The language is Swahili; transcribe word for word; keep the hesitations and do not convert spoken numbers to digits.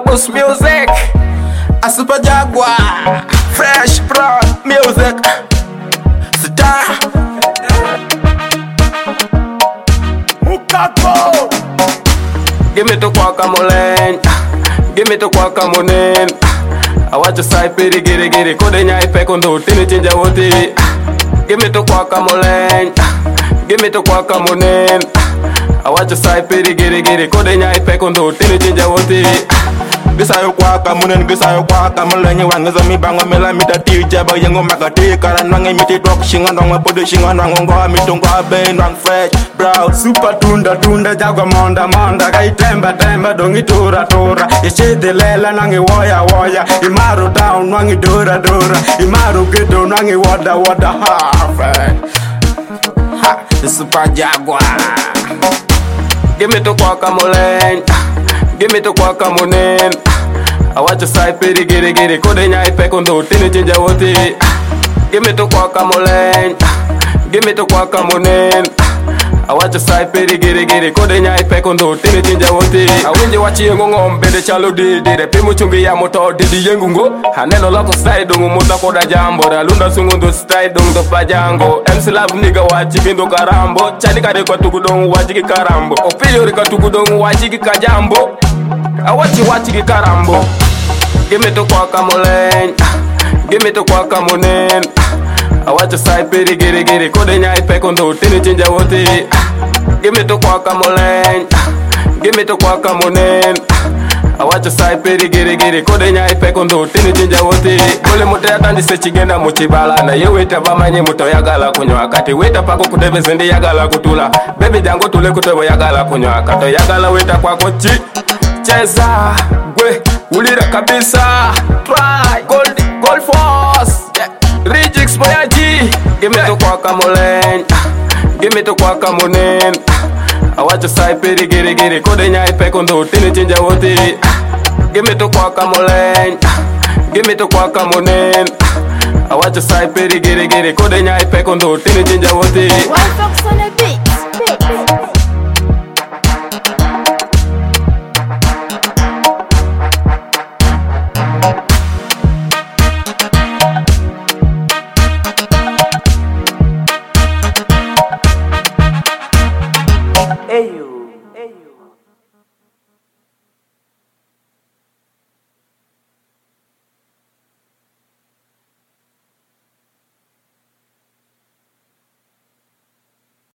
Campus Music, a Super Jaguar, Fresh Pro Music, Star Mukako. Give me to Quacamole, give me to Quacamonin. I watch a side pity, get it, get it, code in your peck on the tin change. Give me to Quacamole, give me to Quacamonin. I watch a side pity, get it, get it, code in your peck on the tin change. Bisayo kwa kamunen bisayo kwa kamulen wanga zami bangwa mela mita tija ba yango magati karan wangi miti drop shinga ndonga podo shinga ndonga ngo mitongwa ben wang fresh brow super tunda tunda jagwa monda monda kai temba temba dongi tura tura ichide lela nangi woya woya imaru down wangi dura dura imaru gedo nangi wada wada ha ha the Super Jaguar. Give me to Quacamole, give me to Quacamonin. I watch a side pity, get it, get it, code in your peck on the tin change. Give me to Quacamole, give me to Quacamonin. I watch a side pity, get it, get it, code in your peck on the tin change. I win you watch you on bed, chalo di, di, the Pimuchungi Yamoto, did the Yangungo. Hanelo lock side on Mota Koda Jambo, the Lunda Sungundo style on the Pajango. M C Lab nigga watching the Carambo, Chanika de Kotugudon watching Carambo, Opio Katugudon watching Kajambo. I watch you watching Carambo. Give me to Quacamole, give me to Quacamonin. I watch a side pity, get it, get it, code in your peck on the tin change. Give me to Quacamole, give me to Quacamonin. I watch a side pity, get it, get it, code in your peck on the tin change. Kole motea tandi sechigenda muchibala na ye weta bamanye muto yagala kunywa kati weta pako kudebe zende yagala kutula baby jango tule kutebo yagala kunywa kato yagala weta kwa kochi cheza gwe ulira kabisa try gold gold force yeah. Rejix boyaji. Give me to Quacamole, give me to Quacamonin. I watch a side pity, get it, get it, code in your peck on the tin change. Give me to Quacamole, give me to Quacamonin. I watch a side pity, get it, get it, code in your peck on the tin change. One Fox on the beat. Hey you.